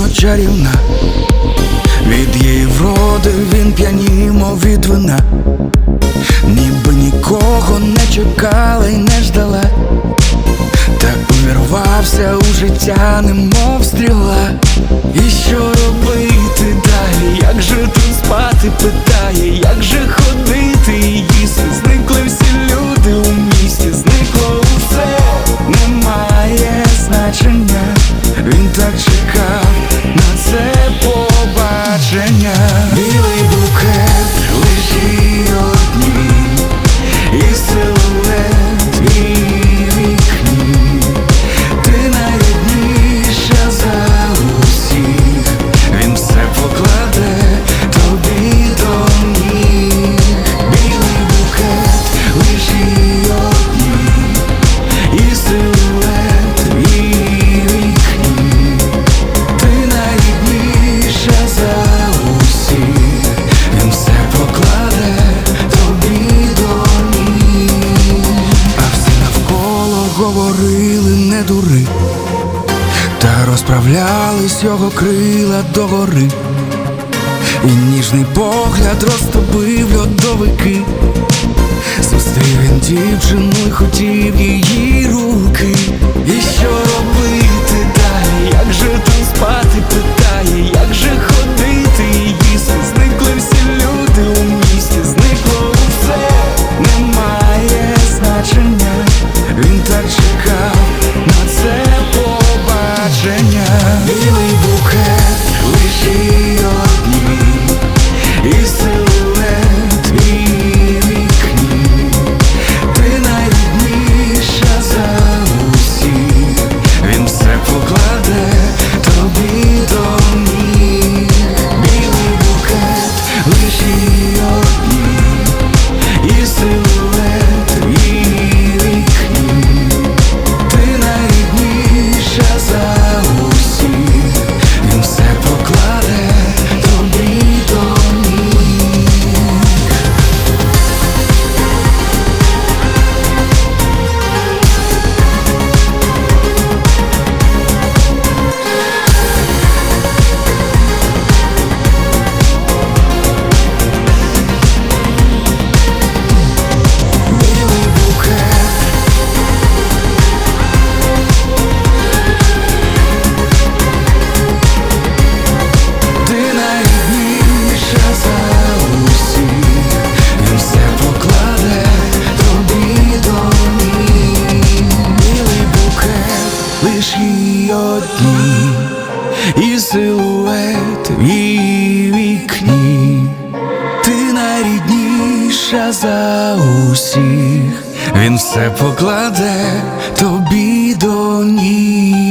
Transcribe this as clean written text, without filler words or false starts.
чарівна, від її вроди він п'янів, мов від вина, ніби нікого не чекала й не ждала, та увірвався у життя, немов стріла. І що робити далі? Як же тут спати? Питає, як же ходити і їсти? Зникли всі люди у місті, зникло усе, немає значення. Він так чекав на це побачення. Білий букет лежить одній, і силует в її вікні. Ти найрідніша за усіх, він все покладе тобі до ніг. Білий букет лежить одній, і силует в її вікні. Ти найрідніша за усіх, він все покладе тобі до ніг. А всі навколо говорили: не дури, та розправлялись його крила догори, і ніжний погляд розтопив льодовики. Зустрів він дівчину й хотів її руки. І що робити далі? Як же тут спати? Питає, як же ходити і їсти? Зникли всі люди у місті, зникло усе, немає значення. Він так чекав на це побачення. Білий букет лежить одній, і силует в її вікні. Ти найрідніша за усіх, він все покладе тобі до ніг. Білий букет лежить одній, і силует в її вікні. Ти найрідніша за усіх, він все покладе тобі до ніг. Білий букет, ти найрідніша за усіх, він все покладе тобі до ніг. Білий букет лиш їй одній, і силует в її вікні. Ти найрідніша за усіх, він все покладе тобі до ніг.